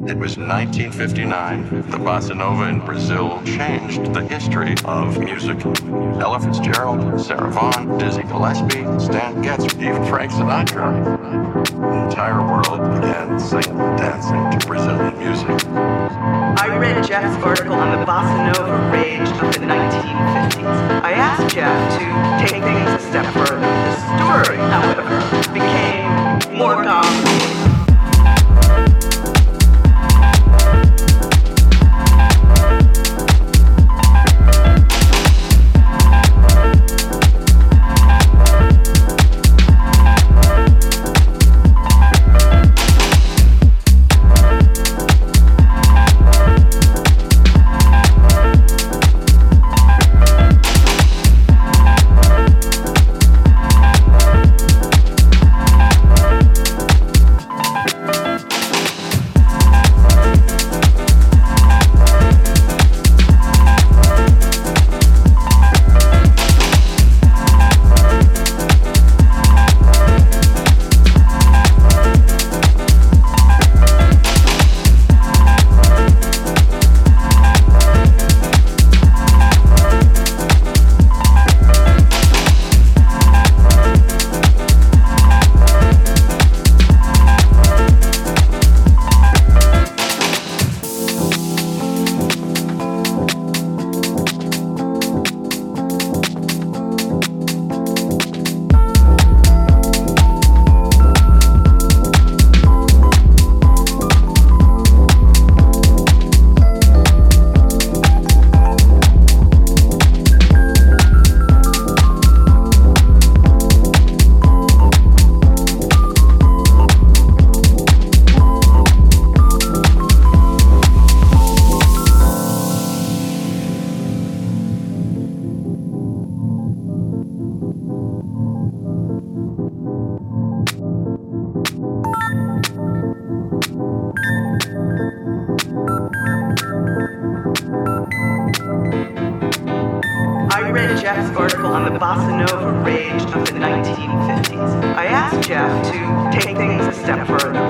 It was 1959. The bossa nova in Brazil changed the history of music. Ella Fitzgerald, Sarah Vaughan, Dizzy Gillespie, Stan Getz, even Frank Sinatra. The entire world began singing and dancing to Brazilian music. I read Jeff's article on the bossa nova rage of the 1950s. I asked Jeff to take things a step further. The story, however, became more complicated. I read Jeff's article on the bossa nova rage of the 1950s. I asked Jeff to take things a step further.